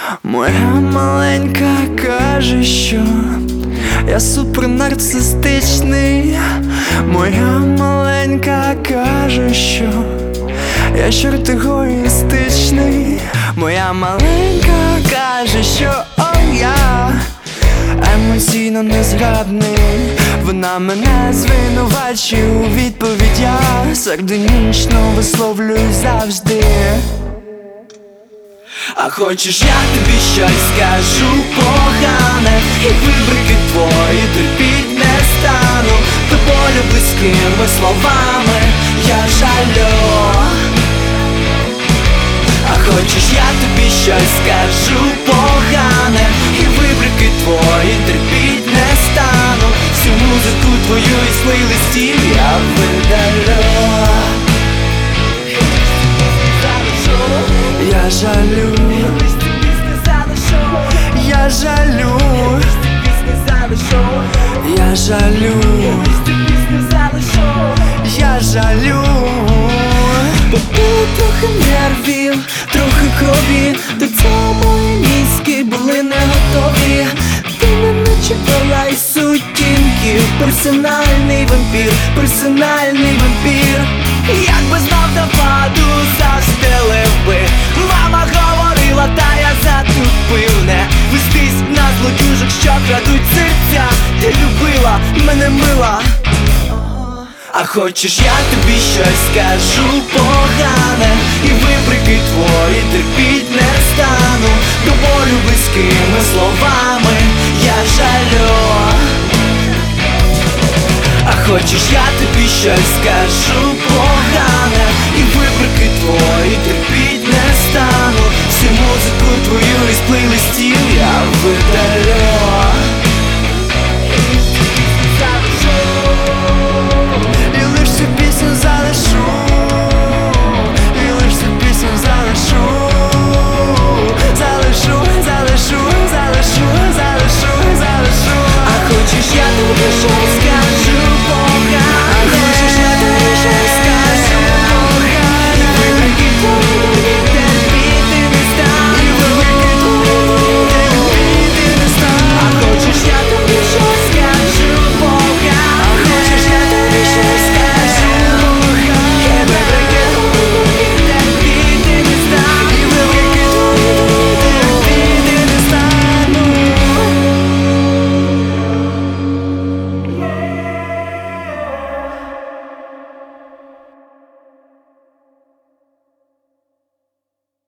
Моя маленька каже, що я супернарцистичний. Моя маленька каже, що я чорт егоїстичний. Моя маленька каже, що я емоційно незграбний. Вона мене звинувачує у відповідь, я сардонічно висловлююсь завжди. А хочеш, я тобі щось скажу погане, і вибрики твої терпіть не стану. До болю близькими словами я жалю. А хочеш, я тобі щось скажу погане, і вибрики твої терпіть не стану. Всю музику твою із плейлистів я видалю. Я жалю, я жалю, я жалю, я жалю. Попили трохи нервів, трохи крові, до цього мої мізки були не готові. Ти не начепила із сутінків, персональний вампір, персональний вампір. Якби знав нападу, застелив би. Мама говорила, та я затупив. Не вестись на злодюжок, що крадуть серця. Ти любила, мене мила. А хочеш, я тобі щось скажу погане, і вибрики твої терпіть не стану. До болю близькими словами я жалю. А хочеш, я тобі щось скажу погане, і вибрики твої терпіть не стану. Всю музику твою із плейлистів я видалю.